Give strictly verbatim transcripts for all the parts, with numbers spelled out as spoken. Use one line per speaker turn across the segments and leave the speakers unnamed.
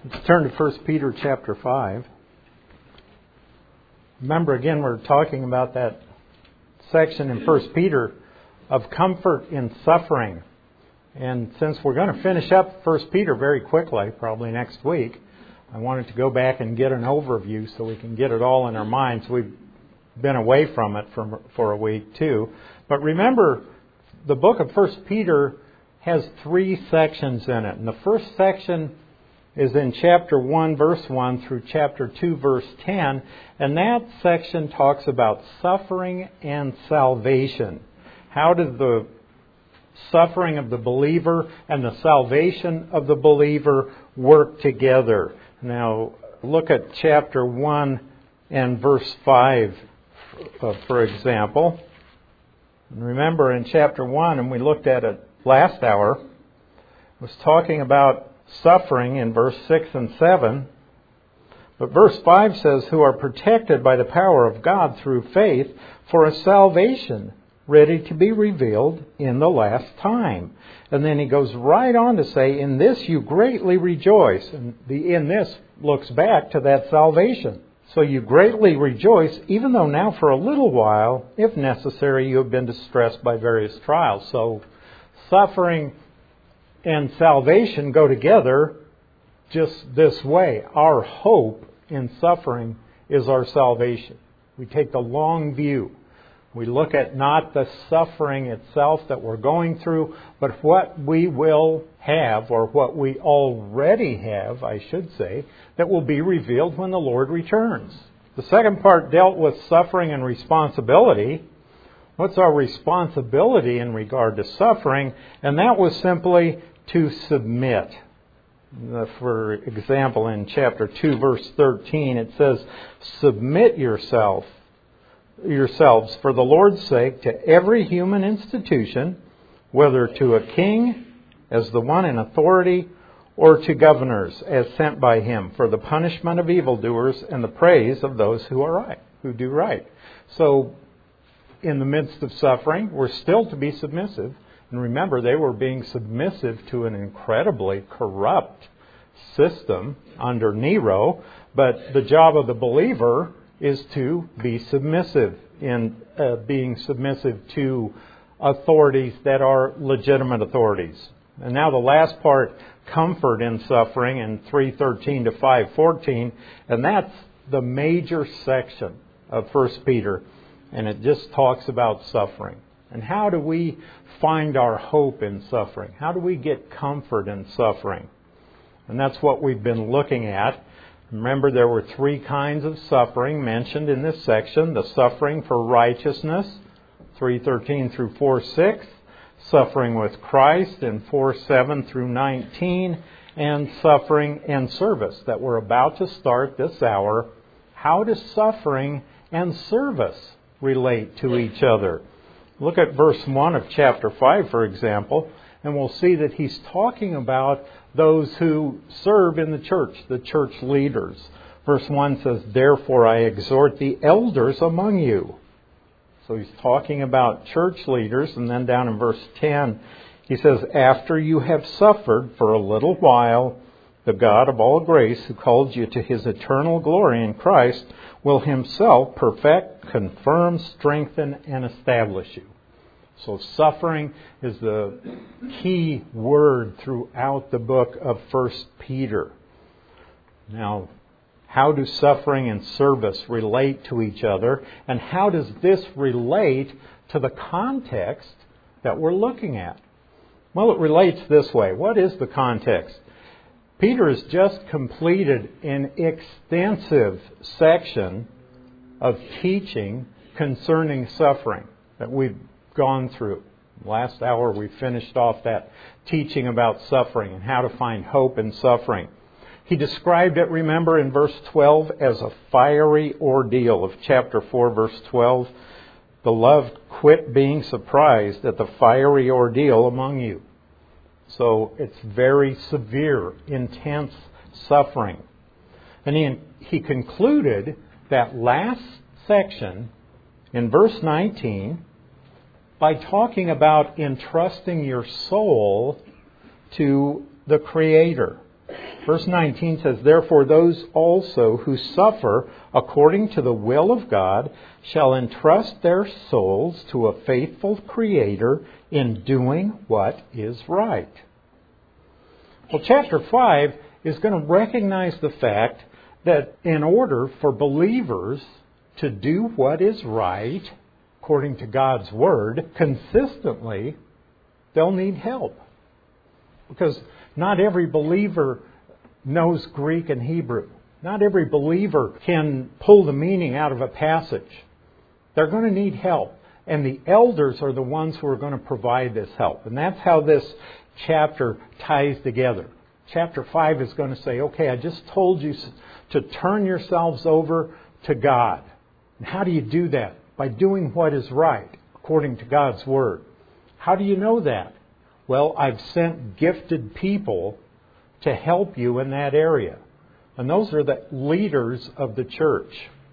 Let's turn to First Peter chapter five. Remember, again, we're talking about that section in First Peter of comfort in suffering. And since we're going to finish up First Peter very quickly, probably next week, I wanted to go back and get an overview so we can get it all in our minds. We've been away from it for, for a week too. But remember, the book of First Peter has three sections in it. And the first section is in chapter one, verse one through chapter two, verse ten. And that section talks about suffering and salvation. How does the suffering of the believer and the salvation of the believer work together? Now, look at chapter one and verse five, for example. And remember, in chapter one, and we looked at it last hour, was talking about suffering in verse six and seven. But verse five says, who are protected by the power of God through faith for a salvation ready to be revealed in the last time. And then he goes right on to say, in this you greatly rejoice. And the in this looks back to that salvation. So you greatly rejoice, even though now for a little while, if necessary, you have been distressed by various trials. So suffering and salvation go together just this way. Our hope in suffering is our salvation. We take the long view. We look at not the suffering itself that we're going through, but what we will have, or what we already have, I should say, that will be revealed when the Lord returns. The second part dealt with suffering and responsibility. What's our responsibility in regard to suffering? And that was simply to submit. For example, in chapter two, verse thirteen, it says, submit yourself, yourselves for the Lord's sake to every human institution, whether to a king as the one in authority, or to governors as sent by him for the punishment of evildoers and the praise of those who are right, who do right. So, in the midst of suffering, we're still to be submissive. And remember, they were being submissive to an incredibly corrupt system under Nero. But the job of the believer is to be submissive in uh, being submissive to authorities that are legitimate authorities. And now the last part, comfort in suffering, in three thirteen to five fourteen, and that's the major section of First Peter, and it just talks about suffering. And how do we find our hope in suffering? How do we get comfort in suffering? And that's what we've been looking at. Remember, there were three kinds of suffering mentioned in this section. The suffering for righteousness, three thirteen through four six. Suffering with Christ in four seven through nineteen. And suffering and service that we're about to start this hour. How does suffering and service relate to each other? Look at verse one of chapter five, for example, and we'll see that he's talking about those who serve in the church, the church leaders. Verse one says, therefore I exhort the elders among you. So he's talking about church leaders, and then down in verse ten, he says, after you have suffered for a little while, the God of all grace, who called you to his eternal glory in Christ, will himself perfect, confirm, strengthen, and establish you. So suffering is the key word throughout the book of First Peter. Now, how do suffering and service relate to each other? And how does this relate to the context that we're looking at? Well, it relates this way. What is the context? Peter has just completed an extensive section of teaching concerning suffering that we've gone through. Last hour we finished off that teaching about suffering and how to find hope in suffering. He described it, remember, in verse twelve as a fiery ordeal of chapter four, verse twelve. Beloved, quit being surprised at the fiery ordeal among you. So it's very severe, intense suffering. And he, he concluded that last section in verse nineteen by talking about entrusting your soul to the Creator. Verse nineteen says, "Therefore those also who suffer according to the will of God shall entrust their souls to a faithful Creator in doing what is right." Well, chapter five is going to recognize the fact that in order for believers to do what is right, according to God's Word, consistently, they'll need help. Because not every believer knows Greek and Hebrew. Not every believer can pull the meaning out of a passage. They're going to need help. And the elders are the ones who are going to provide this help. And that's how this chapter ties together. Chapter five is going to say, okay, I just told you to turn yourselves over to God. And how do you do that? By doing what is right, according to God's Word. How do you know that? Well, I've sent gifted people to help you in that area. And those are the leaders of the church.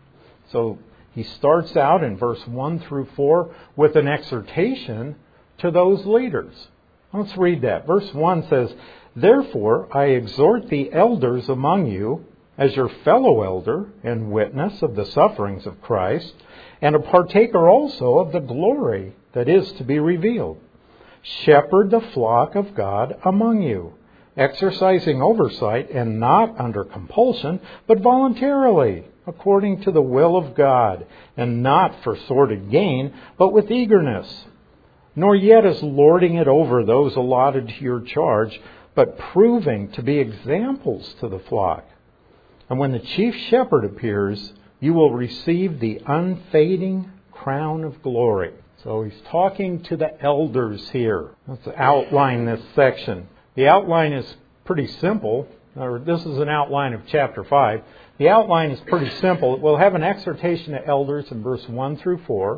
So he starts out in verse one through four with an exhortation to those leaders. Let's read that. Verse one says, "Therefore I exhort the elders among you, as your fellow elder and witness of the sufferings of Christ, and a partaker also of the glory that is to be revealed. Shepherd the flock of God among you, exercising oversight and not under compulsion, but voluntarily, according to the will of God, and not for sordid gain, but with eagerness. Nor yet as lording it over those allotted to your charge, but proving to be examples to the flock. And when the chief shepherd appears, you will receive the unfading crown of glory." So he's talking to the elders here. Let's outline this section. The outline is pretty simple. Or this is an outline of chapter five. The outline is pretty simple. We'll have an exhortation to elders in verse one through four.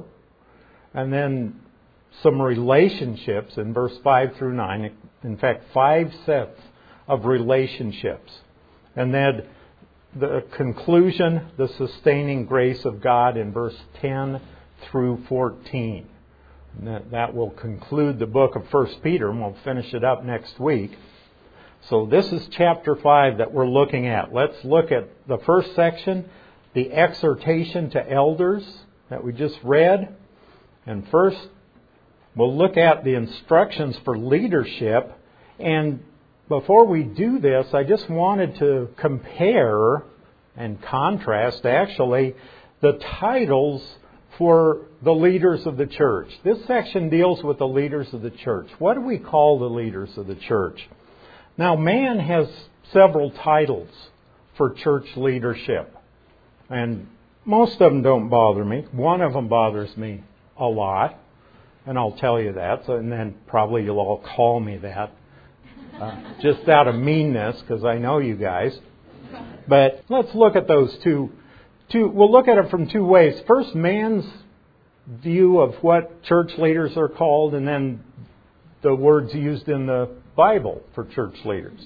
And then some relationships in verse five through nine. In fact, five sets of relationships. And then the conclusion, the sustaining grace of God in verse ten through fourteen. And that, that will conclude the book of First Peter, and we'll finish it up next week. So this is chapter five that we're looking at. Let's look at the first section, the exhortation to elders that we just read. And first, we'll look at the instructions for leadership. And before we do this, I just wanted to compare and contrast, actually, the titles for the leaders of the church. This section deals with the leaders of the church. What do we call the leaders of the church? Now, man has several titles for church leadership. And most of them don't bother me. One of them bothers me a lot. And I'll tell you that. So, and then probably you'll all call me that. Uh, just out of meanness, because I know you guys. But let's look at those two. two. We'll look at it from two ways. First, man's view of what church leaders are called, and then the words used in the Bible for church leaders.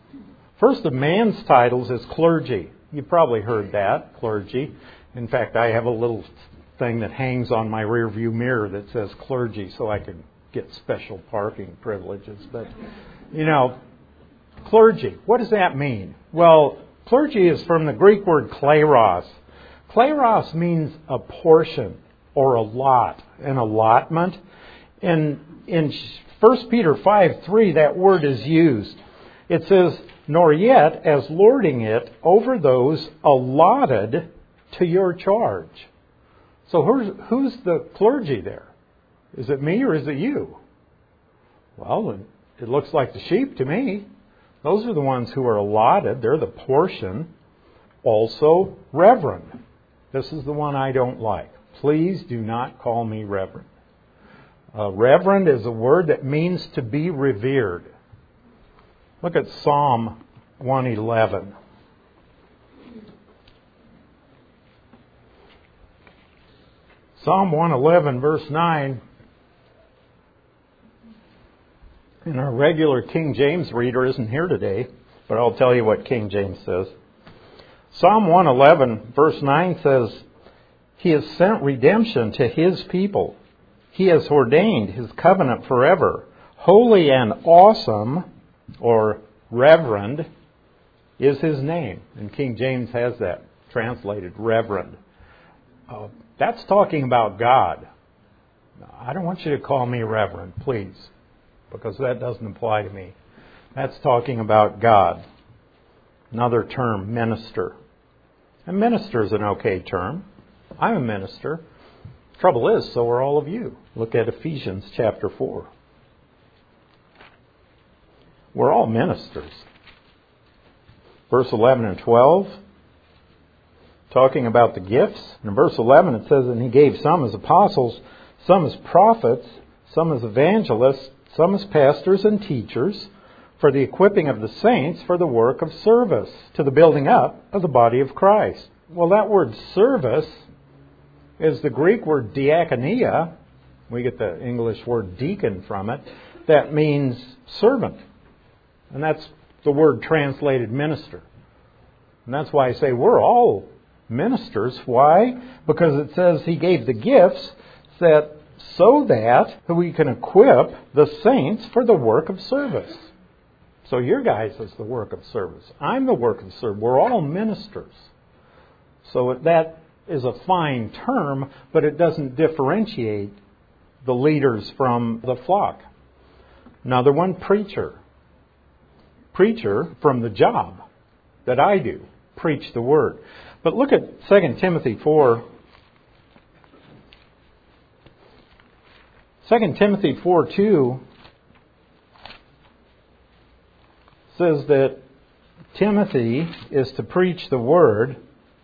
First of man's titles is clergy. You've probably heard that, clergy. In fact, I have a little thing that hangs on my rearview mirror that says clergy, so I can get special parking privileges. But, you know, clergy, what does that mean? Well, clergy is from the Greek word kleros. Kleros means a portion or a lot, an allotment. And in First Peter five three, that word is used. It says, "Nor yet as lording it over those allotted to your charge." So who's, who's the clergy there? Is it me or is it you? Well, it looks like the sheep to me. Those are the ones who are allotted. They're the portion. Also, reverend. This is the one I don't like. Please do not call me reverend. Uh, reverend is a word that means to be revered. Look at Psalm one eleven. Psalm one eleven, verse nine. And our regular King James reader isn't here today, but I'll tell you what King James says. Psalm one eleven, verse nine says, "He has sent redemption to His people. He has ordained His covenant forever. Holy and awesome," or reverend, is his name. And King James has that translated, reverend. Uh, that's talking about God. I don't want you to call me reverend, please, because that doesn't apply to me. That's talking about God. Another term, minister. And minister is an okay term. I'm a minister. Trouble is, so are all of you. Look at Ephesians chapter four. We're all ministers. Verse eleven and twelve, talking about the gifts. In verse eleven it says, and he gave some as apostles, some as prophets, some as evangelists, some as pastors and teachers, for the equipping of the saints for the work of service, to the building up of the body of Christ. Well, that word service is the Greek word diakonia. We get the English word deacon from it. That means servant. And that's the word translated minister. And that's why I say we're all ministers. Why? Because it says he gave the gifts that so that we can equip the saints for the work of service. So your guys is the work of service. I'm the work of service. We're all ministers. So that is a fine term, but it doesn't differentiate the leaders from the flock. Another one, preacher. Preacher from the job that I do, preach the word. But look at Second Timothy four. Second Timothy four two says that Timothy is to preach the word.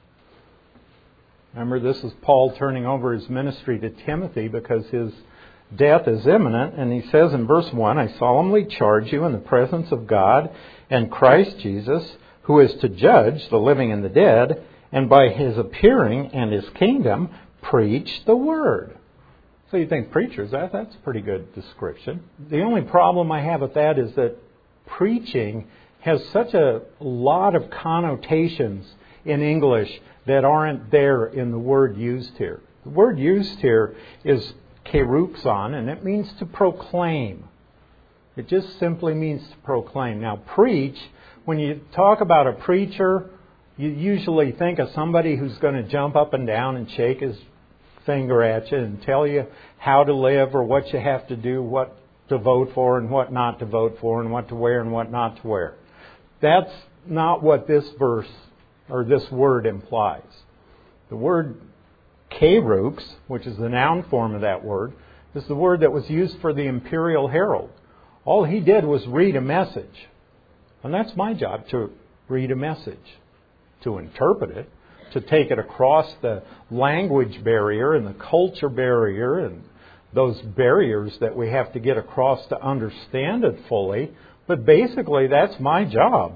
Remember, this is Paul turning over his ministry to Timothy because his death is imminent. And he says in verse one, I solemnly charge you in the presence of God and Christ Jesus, who is to judge the living and the dead, and by his appearing and his kingdom, preach the word. So you think, preachers, that, that's a pretty good description. The only problem I have with that is that preaching has such a lot of connotations in English that aren't there in the word used here. The word used here is keruxon, and it means to proclaim. It just simply means to proclaim. Now, preach, when you talk about a preacher, you usually think of somebody who's going to jump up and down and shake his finger at you and tell you how to live or what you have to do, what to vote for and what not to vote for, and what to wear and what not to wear. That's not what this verse or this word implies. The word kerux, which is the noun form of that word, is the word that was used for the imperial herald. All he did was read a message. And that's my job, to read a message, to interpret it, to take it across the language barrier and the culture barrier and those barriers that we have to get across to understand it fully. But basically, that's my job.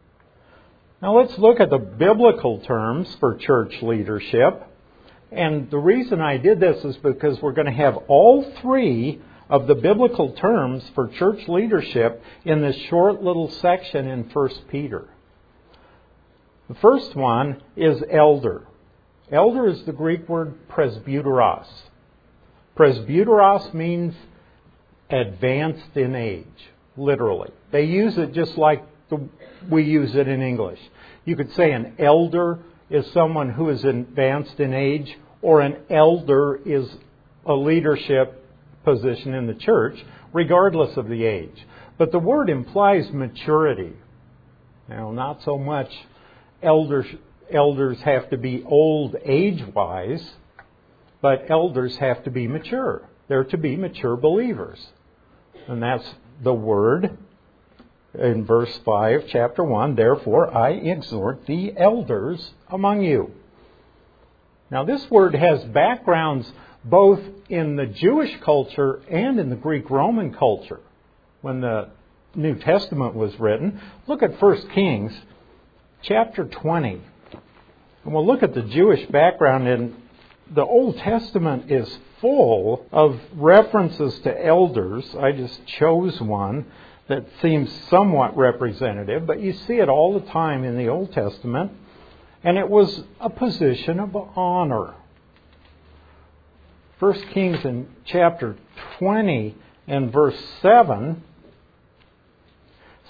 Now let's look at the biblical terms for church leadership. And the reason I did this is because we're going to have all three of the biblical terms for church leadership in this short little section in First Peter. The first one is elder. Elder is the Greek word presbyteros. Presbyteros means advanced in age, literally. They use it just like the, we use it in English. You could say an elder is someone who is advanced in age, or an elder is a leadership position in the church, regardless of the age. But the word implies maturity. Now, not so much elders, elders have to be old age-wise, but elders have to be mature. They're to be mature believers. And that's the word in verse five, chapter one. Therefore, I exhort the elders among you. Now, this word has backgrounds both in the Jewish culture and in the Greek-Roman culture. When the New Testament was written, look at First Kings chapter twenty. And we'll look at the Jewish background. And the Old Testament is full of references to elders. I just chose one that seems somewhat representative, but you see it all the time in the Old Testament. And it was a position of honor. First Kings in chapter twenty and verse seven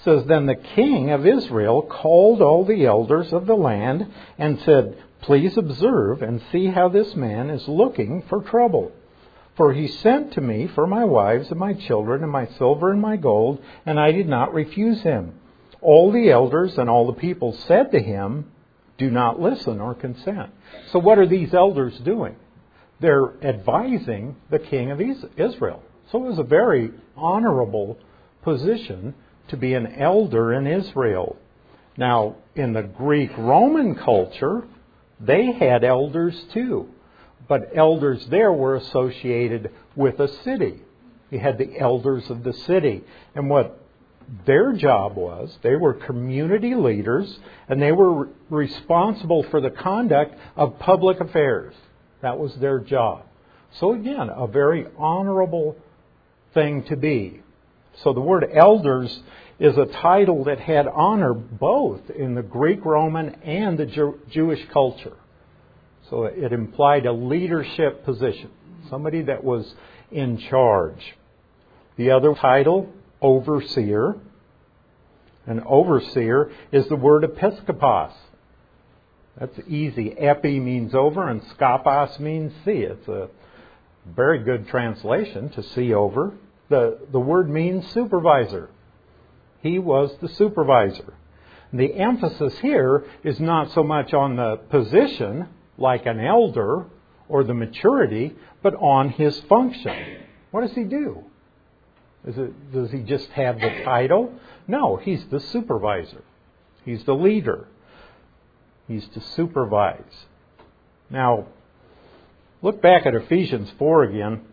says, "Then the king of Israel called all the elders of the land and said, 'Please observe and see how this man is looking for trouble. For he sent to me for my wives and my children and my silver and my gold, and I did not refuse him.' All the elders and all the people said to him, 'Do not listen or consent.'" So what are these elders doing? They're advising the king of Israel. So it was a very honorable position to be an elder in Israel. Now, in the Greek-Roman culture, they had elders too. But elders there were associated with a city. You had the elders of the city. And what their job was, they were community leaders, and they were responsible for the conduct of public affairs. That was their job. So again, a very honorable thing to be. So the word elders is a title that had honor both in the Greek-Roman and the Jew- Jewish culture. So it implied a leadership position, somebody that was in charge. The other title, overseer. An overseer is the word episkopos. That's easy. Epi means over and skopos means see. It's a very good translation to see over. The, the word means supervisor. He was the supervisor. The emphasis here is not so much on the position, like an elder, or the maturity, but on his function. What does he do? Is it, does he just have the title? No, he's the supervisor. He's the leader. He's to supervise. Now, look back at Ephesians four again.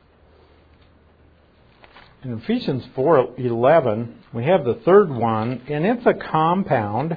In Ephesians four eleven, we have the third one, and it's a compound.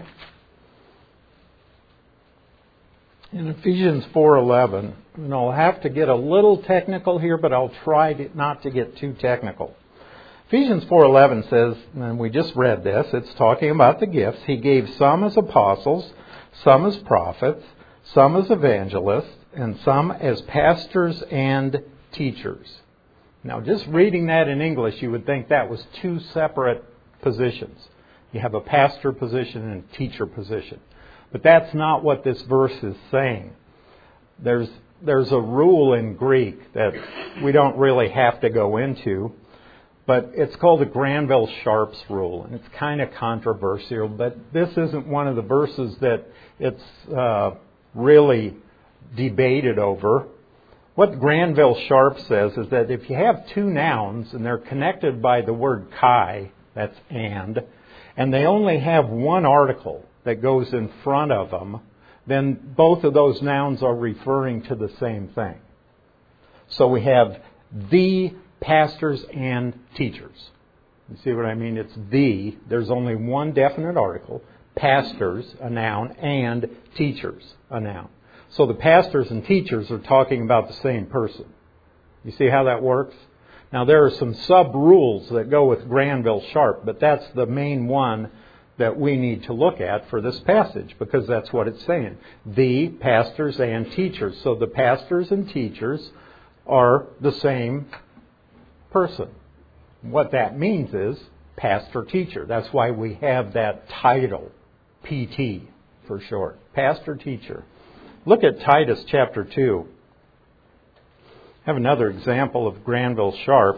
In Ephesians four eleven, and I'll have to get a little technical here, but I'll try to, not to get too technical. Ephesians four eleven says, and we just read this, it's talking about the gifts. He gave some as apostles, some as prophets, some as evangelists, and some as pastors and teachers. Now, just reading that in English, you would think that was two separate positions. You have a pastor position and a teacher position. But that's not what this verse is saying. There's, there's a rule in Greek that we don't really have to go into, but it's called the Granville-Sharps rule, and it's kind of controversial, but this isn't one of the verses that it's uh, really debated over. What Granville-Sharp says is that if you have two nouns and they're connected by the word kai, that's and, and they only have one article that goes in front of them, then both of those nouns are referring to the same thing. So we have the pastors and teachers. You see what I mean? It's the, there's only one definite article, pastors, a noun, and teachers, a noun. So the pastors and teachers are talking about the same person. You see how that works? Now there are some sub-rules that go with Granville-Sharp, but that's the main one that we need to look at for this passage, because that's what it's saying. The pastors and teachers. So the pastors and teachers are the same person. What that means is pastor-teacher. That's why we have that title, P T for short. Pastor-teacher. Look at Titus chapter two. I have another example of Granville-Sharps.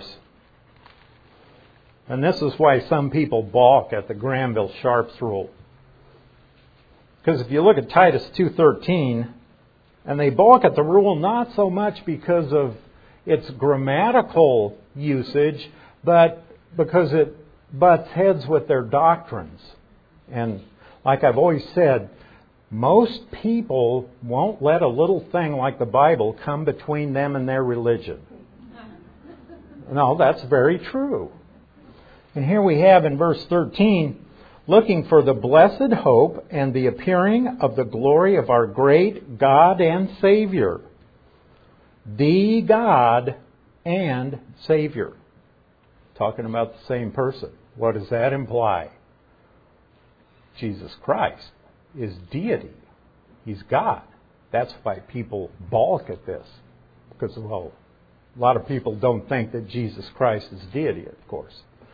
And this is why some people balk at the Granville-Sharps rule. Because if you look at Titus two thirteen, and they balk at the rule not so much because of its grammatical usage, but because it butts heads with their doctrines. And like I've always said, most people won't let a little thing like the Bible come between them and their religion. No, that's very true. And here we have in verse thirteen, looking for the blessed hope and the appearing of the glory of our great God and Savior. The God and Savior. Talking about the same person. What does that imply? Jesus Christ is deity. He's God. That's why people balk at this. Because, well, a lot of people don't think that Jesus Christ is deity, of course.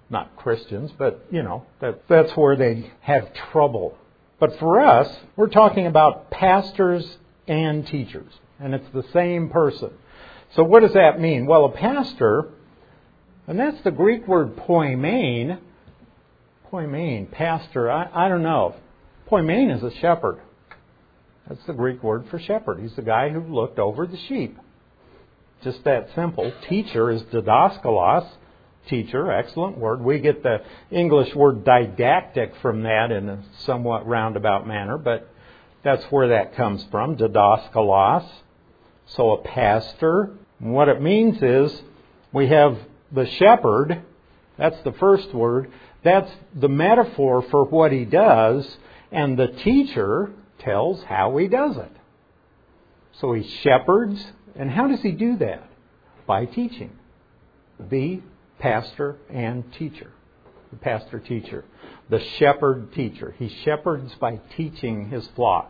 not Christians, but, you know, that, that's where they have trouble. But for us, we're talking about pastors and teachers, and it's the same person. So what does that mean? Well, a pastor, and that's the Greek word poimen. Poimen, pastor, I, I don't know. Poimen is a shepherd. That's the Greek word for shepherd. He's the guy who looked over the sheep. Just that simple. Teacher is didaskalos. Teacher, excellent word. We get the English word didactic from that in a somewhat roundabout manner, but that's where that comes from, didaskalos. So a pastor, what it means is we have the shepherd, that's the first word, that's the metaphor for what he does, and the teacher tells how he does it. So he shepherds, and how does he do that? By teaching. The pastor and teacher. The pastor-teacher. The shepherd-teacher. He shepherds by teaching his flock.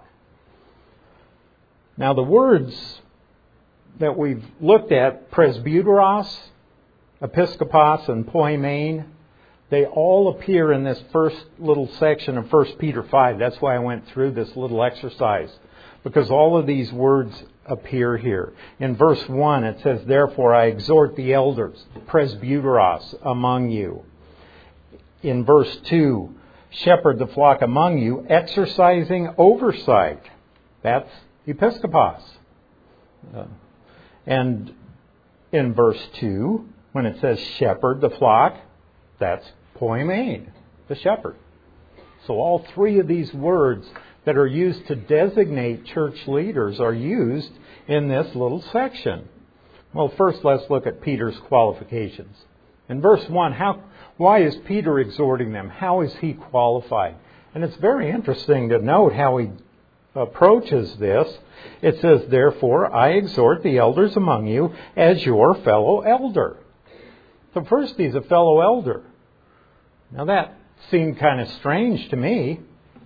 Now the words that we've looked at, presbyteros, episkopos, and poimen, they all appear in this first little section of First Peter five. That's why I went through this little exercise, because all of these words appear here. In verse one, it says, therefore I exhort the elders, presbyteros, among you. In verse two, shepherd the flock among you, exercising oversight. That's episkopos. Uh, and in verse two, when it says shepherd the flock, that's poimen, the shepherd. So all three of these words that are used to designate church leaders are used in this little section. Well, first let's look at Peter's qualifications. In verse one, how, why is Peter exhorting them? How is he qualified? And it's very interesting to note how he approaches this. It says, therefore, I exhort the elders among you as your fellow elder. So first, he's a fellow elder. Now that seemed kind of strange to me.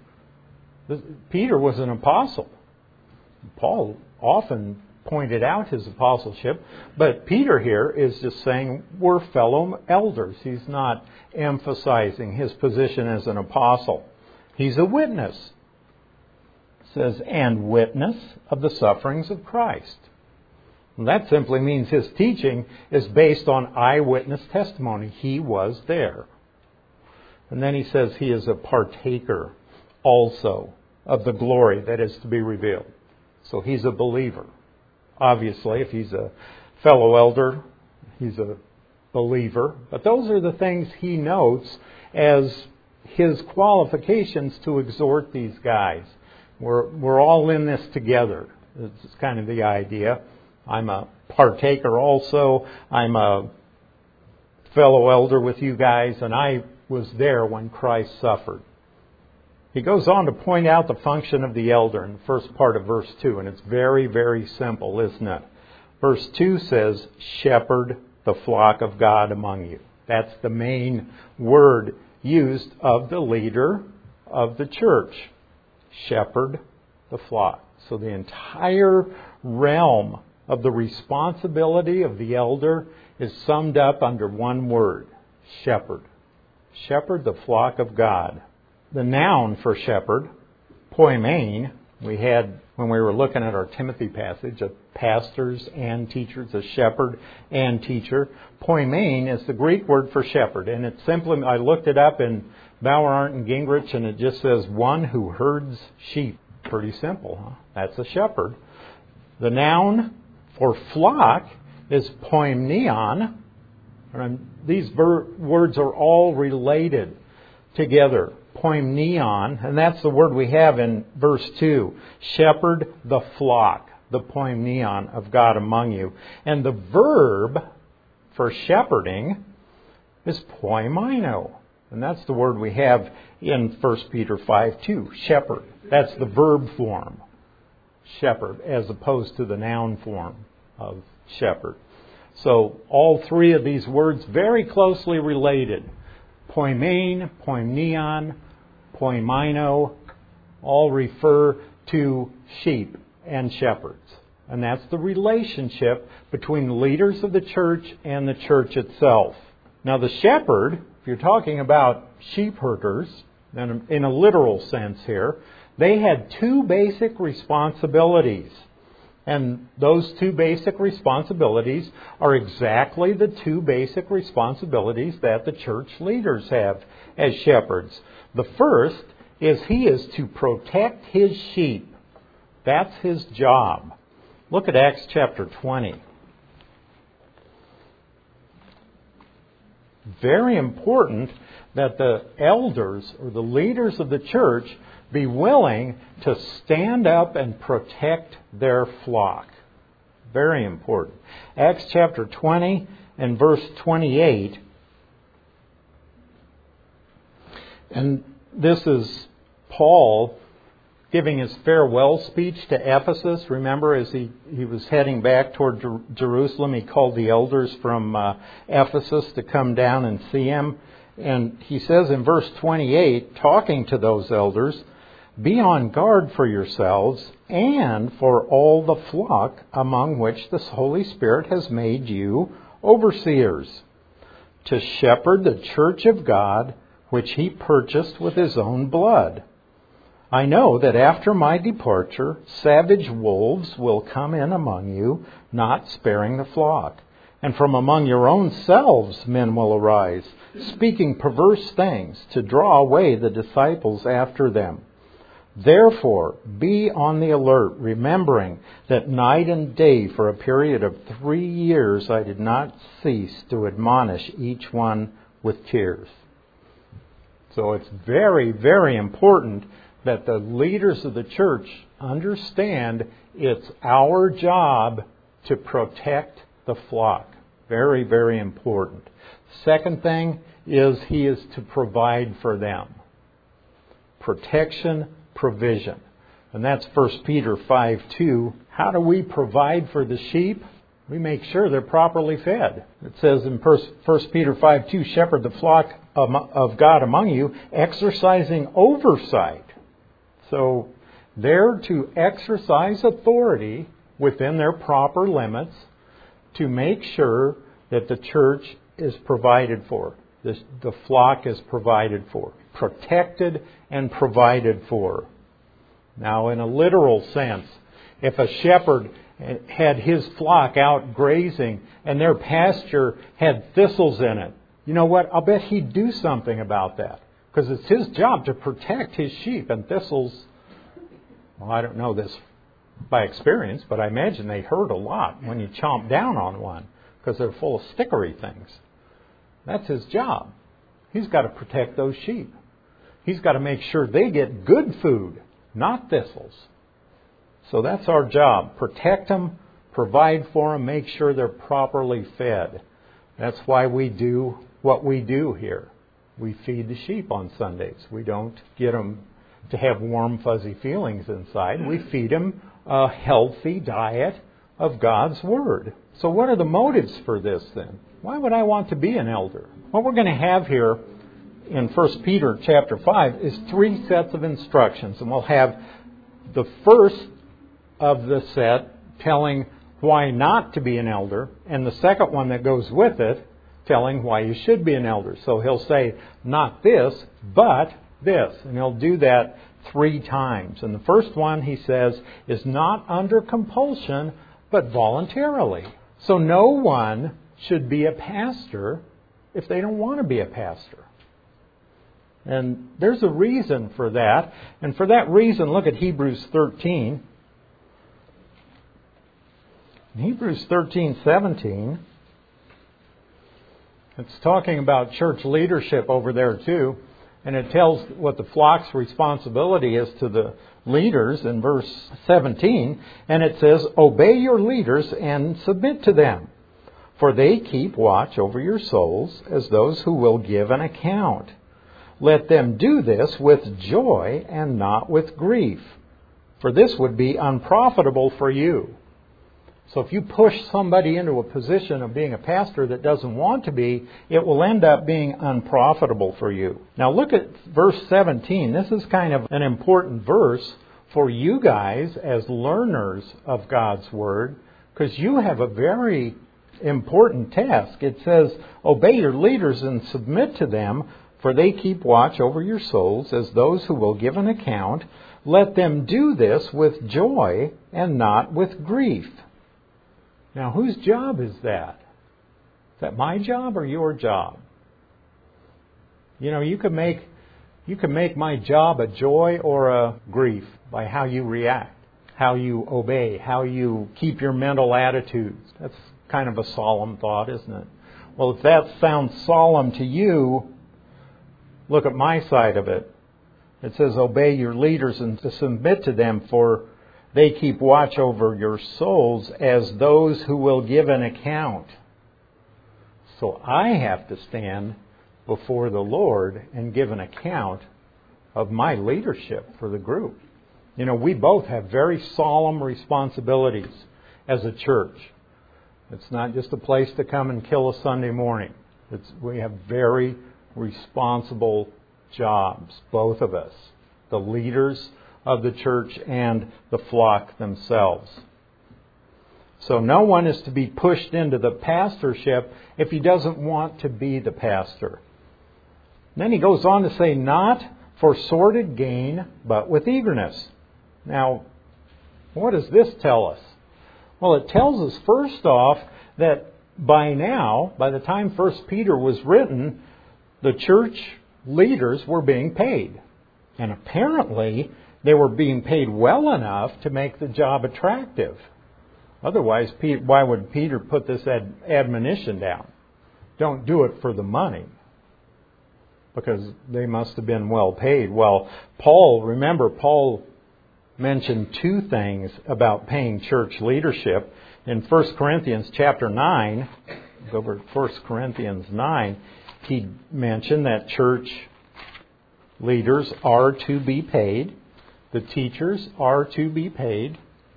Peter was an apostle. Paul often pointed out his apostleship, but Peter here is just saying we're fellow elders. He's not emphasizing his position as an apostle. He's a witness. It says, and witness of the sufferings of Christ. And that simply means his teaching is based on eyewitness testimony. He was there. And then he says he is a partaker also of the glory that is to be revealed. So he's a believer. Obviously, if he's a fellow elder, he's a believer. But those are the things he notes as his qualifications to exhort these guys. We're, we're all in this together. It's kind of the idea. I'm a partaker also. I'm a fellow elder with you guys, and I was there when Christ suffered. He goes on to point out the function of the elder in the first part of verse two, and it's very, very simple, isn't it? Verse two says, shepherd the flock of God among you. That's the main word used of the leader of the church. Shepherd the flock. So the entire realm of the responsibility of the elder is summed up under one word, shepherd. Shepherd the flock of God. The noun for shepherd, poimen, we had when we were looking at our Timothy passage of pastors and teachers, a shepherd and teacher. Poimen is the Greek word for shepherd, and it's simply, I looked it up in Bauer, Arndt, and Gingrich, and it just says one who herds sheep. Pretty simple, huh? That's a shepherd. The noun for flock is poimneon. These ver- words are all related together. Poimneon, and that's the word we have in verse two. Shepherd the flock, the poimneon of God among you. And the verb for shepherding is poimino. And that's the word we have in First Peter five two, shepherd. That's the verb form, shepherd, as opposed to the noun form of shepherd. So all three of these words very closely related. Poimen, poimneon, poimino, all refer to sheep and shepherds. And that's the relationship between the leaders of the church and the church itself. Now the shepherd, if you're talking about sheep herders, and in a literal sense here, they had two basic responsibilities. And those two basic responsibilities are exactly the two basic responsibilities that the church leaders have as shepherds. The first is he is to protect his sheep. That's his job. Look at Acts chapter twenty. Very important that the elders or the leaders of the church be willing to stand up and protect their flock. Very important. Acts chapter twenty and verse twenty-eight. And this is Paul giving his farewell speech to Ephesus. Remember, as he, he was heading back toward Jer- Jerusalem, he called the elders from uh, Ephesus to come down and see him. And he says in verse twenty-eight, talking to those elders, "Be on guard for yourselves and for all the flock among which the Holy Spirit has made you overseers, to shepherd the church of God, which he purchased with his own blood. I know that after my departure, savage wolves will come in among you, not sparing the flock. And from among your own selves men will arise, speaking perverse things, to draw away the disciples after them. Therefore, be on the alert, remembering that night and day for a period of three years I did not cease to admonish each one with tears." So it's very, very important that the leaders of the church understand it's our job to protect the flock. Very, very important. Second thing is he is to provide for them. Protection, provision. And that's First Peter five two. How do we provide for the sheep? We make sure they're properly fed. It says in First Peter five two, "Shepherd the flock of God among you, exercising oversight." So they're to exercise authority within their proper limits to make sure that the church is provided for. The, the flock is provided for. Protected and provided for. Now, in a literal sense, if a shepherd had his flock out grazing and their pasture had thistles in it, you know what? I'll bet he'd do something about that. Because it's his job to protect his sheep. And thistles, well, I don't know this by experience, but I imagine they hurt a lot when you chomp down on one because they're full of stickery things. That's his job. He's got to protect those sheep. He's got to make sure they get good food, not thistles. So that's our job. Protect them, provide for them, make sure they're properly fed. That's why we do what we do here. We feed the sheep on Sundays. We don't get them to have warm, fuzzy feelings inside. We feed them a healthy diet of God's Word. So what are the motives for this then? Why would I want to be an elder? What we're going to have here in First Peter chapter five is three sets of instructions. And we'll have the first of the set telling why not to be an elder, and the second one that goes with it telling why you should be an elder. So he'll say, not this, but this. And he'll do that three times. And the first one, he says, is not under compulsion, but voluntarily. So no one should be a pastor if they don't want to be a pastor. And there's a reason for that. And for that reason, look at Hebrews thirteen. In Hebrews thirteen seventeen, it's talking about church leadership over there too. And it tells what the flock's responsibility is to the leaders in verse seventeen. And it says, "Obey your leaders and submit to them, for they keep watch over your souls as those who will give an account. Let them do this with joy and not with grief, for this would be unprofitable for you." So if you push somebody into a position of being a pastor that doesn't want to be, it will end up being unprofitable for you. Now look at verse seventeen. This is kind of an important verse for you guys as learners of God's Word, because you have a very important task. It says, obey your leaders and submit to them, for they keep watch over your souls as those who will give an account. Let them do this with joy and not with grief. Now, whose job is that? Is that my job or your job? You know, you could make you could make my job a joy or a grief by how you react, how you obey, how you keep your mental attitudes. That's kind of a solemn thought, isn't it? Well, if that sounds solemn to you, look at my side of it. It says, obey your leaders and to submit to them, for they keep watch over your souls as those who will give an account. So I have to stand before the Lord and give an account of my leadership for the group. You know, we both have very solemn responsibilities as a church. It's not just a place to come and kill a Sunday morning. It's, we have very responsible jobs, both of us, the leaders of the church and the flock themselves. So no one is to be pushed into the pastorship if he doesn't want to be the pastor. And then he goes on to say, not for sordid gain, but with eagerness. Now, what does this tell us? Well, it tells us first off that by now, by the time First Peter was written, the church leaders were being paid. And apparently, they were being paid well enough to make the job attractive. Otherwise, why would Peter put this ad- admonition down? Don't do it for the money. Because they must have been well paid. Well, Paul, remember, Paul mentioned two things about paying church leadership. In First Corinthians chapter nine, go over to First Corinthians nine, he mentioned that church leaders are to be paid. The teachers are to be paid.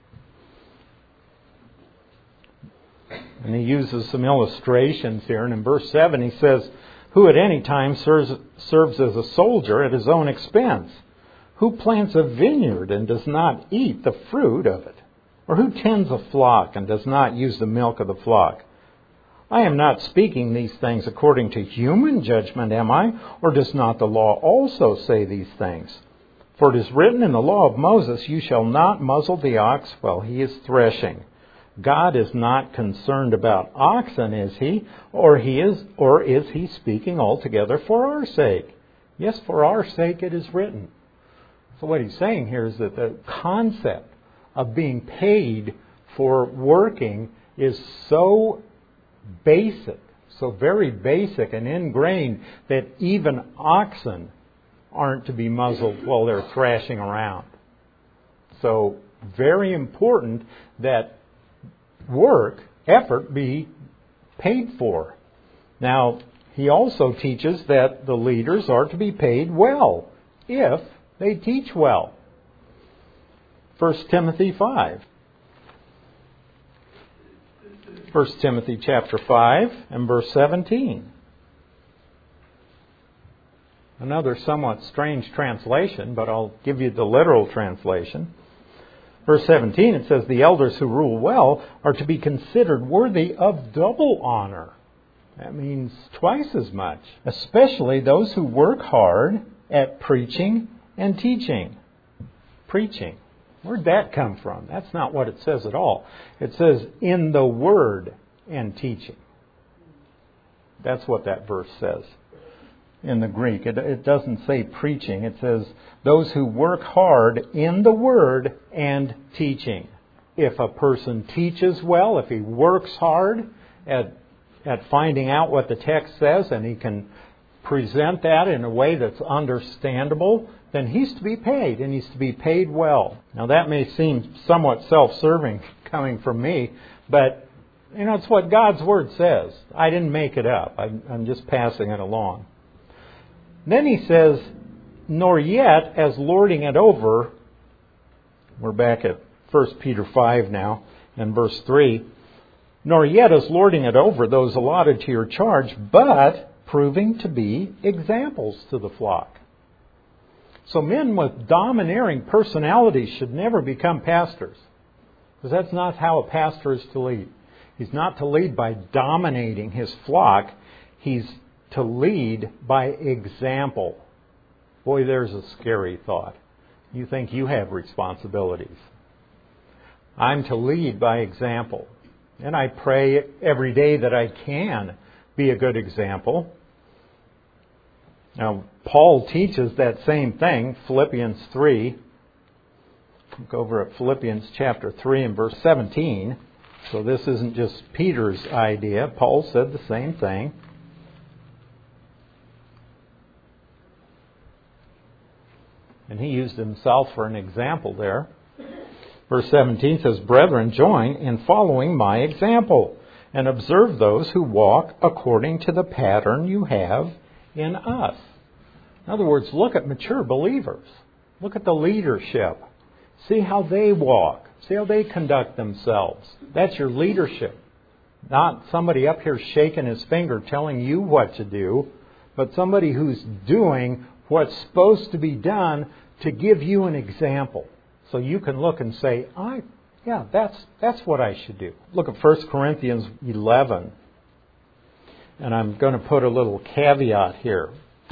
And he uses some illustrations here. And in verse seven he says, who at any time serves, serves as a soldier at his own expense? Who plants a vineyard and does not eat the fruit of it? Or who tends a flock and does not use the milk of the flock? I am not speaking these things according to human judgment, am I? Or does not the law also say these things? For it is written in the law of Moses, you shall not muzzle the ox while he is threshing. God is not concerned about oxen, is he? Or he is, or is he speaking altogether for our sake? Yes, for our sake it is written. So what he's saying here is that the concept of being paid for working is so basic, so very basic and ingrained that even oxen aren't to be muzzled while they're thrashing around. So very important that work, effort, be paid for. Now, he also teaches that the leaders are to be paid well if they teach well. First Timothy five. First Timothy chapter five and verse seventeen. Another somewhat strange translation, but I'll give you the literal translation. Verse seventeen, it says, the elders who rule well are to be considered worthy of double honor. That means twice as much. Especially those who work hard at preaching and teaching. Preaching. Where'd that come from? That's not what it says at all. It says, in the word and teaching. That's what that verse says in the Greek. It, it doesn't say preaching. It says those who work hard in the word and teaching. If a person teaches well, if he works hard at at finding out what the text says and he can present that in a way that's understandable, then he's to be paid, and he's to be paid well. Now that may seem somewhat self-serving coming from me, but you know, it's what God's Word says. I didn't make it up. I'm, I'm just passing it along. Then he says, nor yet as lording it over. We're back at First Peter five now, and verse three. Nor yet as lording it over those allotted to your charge, but proving to be examples to the flock. So men with domineering personalities should never become pastors, because that's not how a pastor is to lead. He's not to lead by dominating his flock. He's to lead by example. Boy, there's a scary thought. You think you have responsibilities. I'm to lead by example. And I pray every day that I can be a good example. Now, Paul teaches that same thing, Philippians three. Look over at Philippians chapter three and verse seventeen. So this isn't just Peter's idea. Paul said the same thing. And he used himself for an example there. Verse seventeen says, "Brethren, join in following my example, and observe those who walk according to the pattern you have in us." In other words, look at mature believers. Look at the leadership. See how they walk. See how they conduct themselves. That's your leadership. Not somebody up here shaking his finger telling you what to do, but somebody who's doing what's supposed to be done to give you an example. So you can look and say, I, yeah, that's that's what I should do. Look at First Corinthians eleven. And I'm going to put a little caveat here.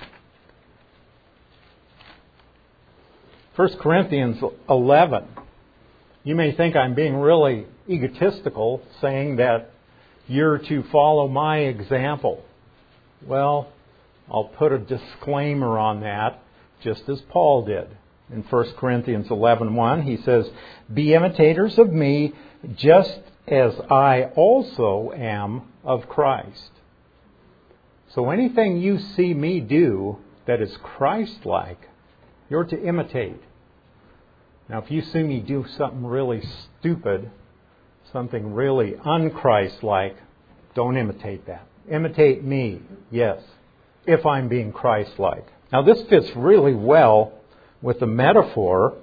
First Corinthians eleven. You may think I'm being really egotistical, saying that you're to follow my example. Well, I'll put a disclaimer on that, just as Paul did. In First Corinthians eleven one, he says, "Be imitators of me, just as I also am of Christ." So anything you see me do that is Christ-like, you're to imitate. Now, if you see me do something really stupid, something really un-Christ-like, don't imitate that. Imitate me, yes, if I'm being Christ-like. Now, this fits really well with the metaphor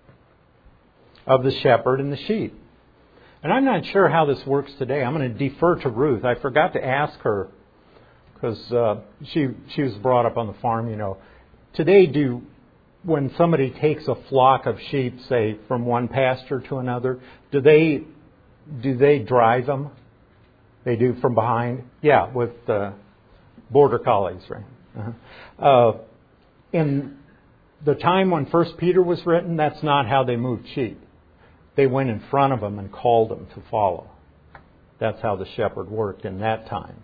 of the shepherd and the sheep. And I'm not sure how this works today. I'm going to defer to Ruth. I forgot to ask her, because uh, she she was brought up on the farm, you know. Today, do when somebody takes a flock of sheep, say, from one pasture to another, do they do they drive them? They do from behind? Yeah, with uh, border collies, right? Uh-huh. Uh, in the time when First Peter was written, that's not how they moved sheep. They went in front of them and called them to follow. That's how the shepherd worked in that time.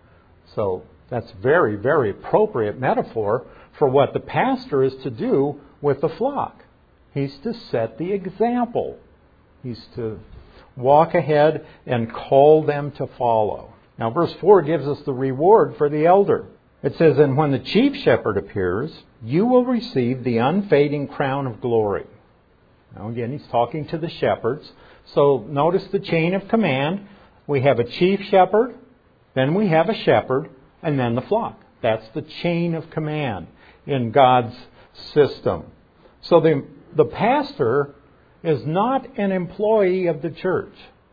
So that's very, very appropriate metaphor for what the pastor is to do with the flock. He's to set the example. He's to walk ahead and call them to follow. Now, verse four gives us the reward for the elder. It says, "And when the chief shepherd appears, you will receive the unfading crown of glory." Now, again, he's talking to the shepherds. So notice the chain of command. We have a chief shepherd, then we have a shepherd, and then the flock. That's the chain of command in God's system. So the, the pastor is not an employee of the church.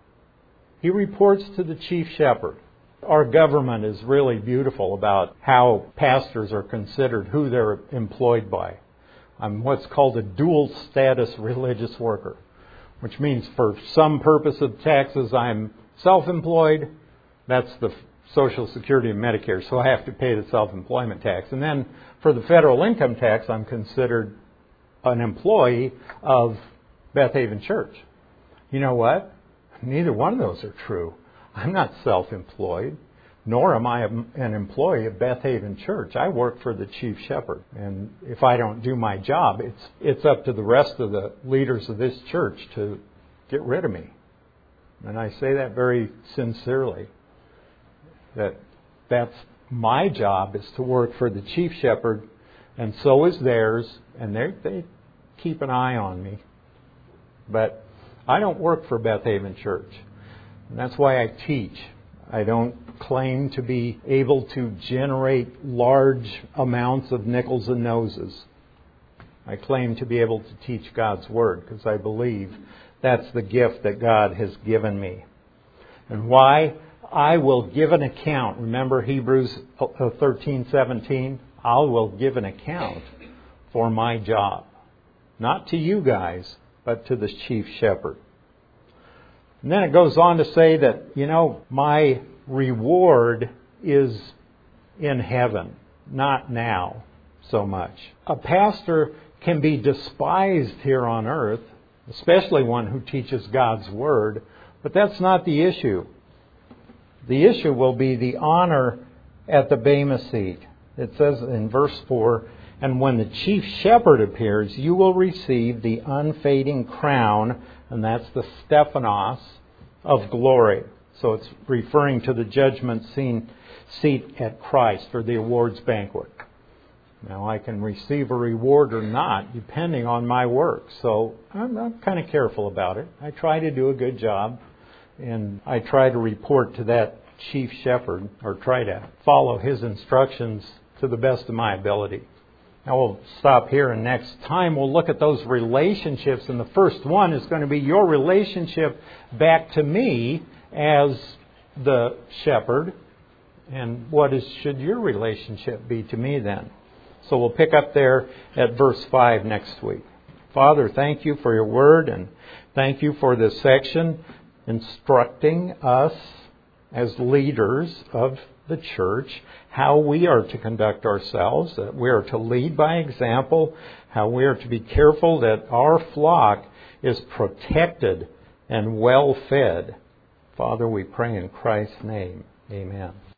He reports to the chief shepherd. Our government is really beautiful about how pastors are considered, who they're employed by. I'm what's called a dual status religious worker, which means for some purpose of taxes I'm self-employed. That's the Social Security and Medicare, so I have to pay the self-employment tax. And then for the federal income tax, I'm considered an employee of Beth Haven Church. You know what? Neither one of those are true. I'm not self-employed, nor am I an employee of Beth Haven Church. I work for the chief shepherd. And if I don't do my job, it's it's up to the rest of the leaders of this church to get rid of me. And I say that very sincerely. That that's my job, is to work for the chief shepherd, and so is theirs, and they they keep an eye on me. But I don't work for Beth Haven Church. And that's why I teach. I don't claim to be able to generate large amounts of nickels and noses. I claim to be able to teach God's Word, because I believe that's the gift that God has given me. And why? I will give an account. Remember Hebrews thirteen seventeen? I will give an account for my job. Not to you guys, but to the chief shepherd. And then it goes on to say that, you know, my reward is in heaven, not now so much. A pastor can be despised here on earth, especially one who teaches God's Word, but that's not the issue. The issue will be the honor at the Bema seat. It says in verse four, and when the chief shepherd appears, you will receive the unfading crown, and that's the Stephanos of glory. So it's referring to the judgment scene, seat at Christ, or the awards banquet. Now, I can receive a reward or not, depending on my work. So I'm, I'm kind of careful about it. I try to do a good job, and I try to report to that chief shepherd, or try to follow his instructions to the best of my ability. Now, we'll stop here, and next time we'll look at those relationships. And the first one is going to be your relationship back to me as the shepherd. And what is should your relationship be to me then? So we'll pick up there at verse five next week. Father, thank you for your word, and thank you for this section instructing us as leaders of the church how we are to conduct ourselves, that we are to lead by example, how we are to be careful that our flock is protected and well fed. Father, we pray in Christ's name. Amen.